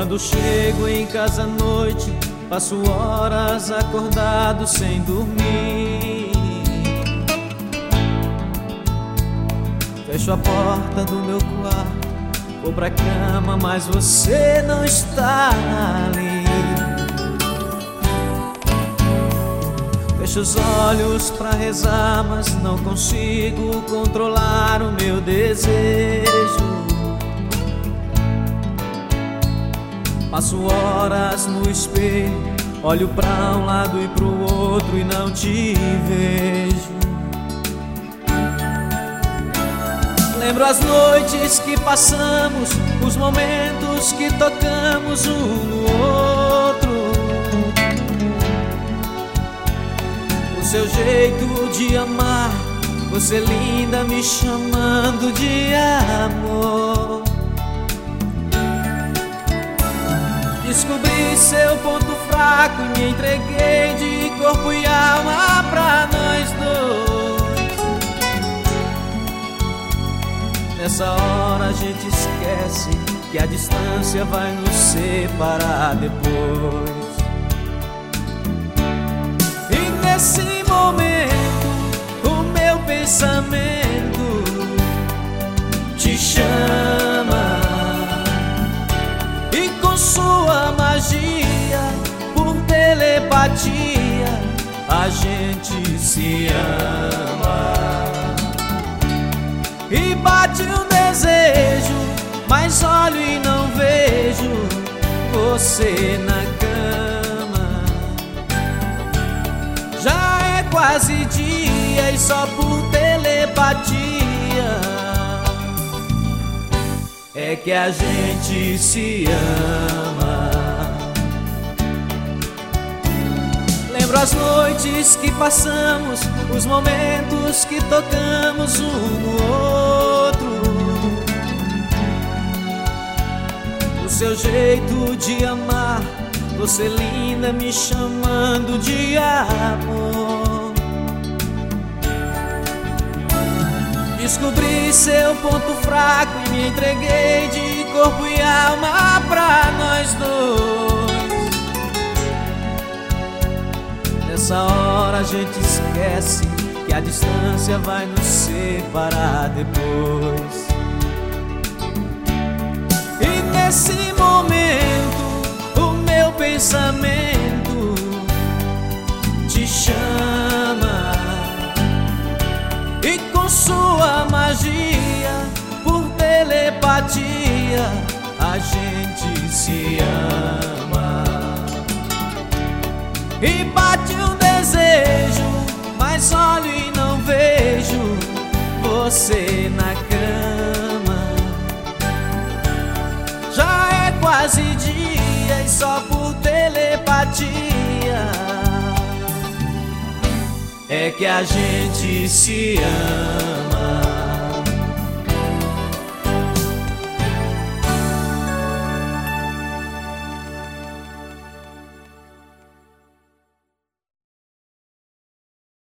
Quando chego em casa à noite, passo horas acordado sem dormir. Fecho a porta do meu quarto, vou pra cama, mas você não está ali. Fecho os olhos pra rezar, mas não consigo controlar o meu desejo. Passo horas no espelho, olho pra um lado e pro outro e não te vejo. Lembro as noites que passamos, os momentos que tocamos um no outro. O seu jeito de amar, você linda me chamando de amor. Descobri seu ponto fraco e me entreguei de corpo e alma pra nós dois. Nessa hora a gente esquece que a distância vai nos separar depois. E nesse momento o meu pensamento te chama, e com sua magia, por telepatia, a gente se ama. E bate um desejo, mas olho e não vejo você na cama. Já é quase dia e só por telepatia é que a gente se ama. Lembro as noites que passamos, os momentos que tocamos um no outro. O seu jeito de amar, você linda me chamando de amor. Descobri seu ponto fraco e me entreguei de corpo e alma pra nós dois. Nessa hora a gente esquece que a distância vai nos separar depois. E nesse momento o meu pensamento te chama, e com sua magia, por telepatia, a gente se ama. E bate um desejo, mas olho e não vejo você na cama. Já é quase dia e só por telepatia é que a gente se ama.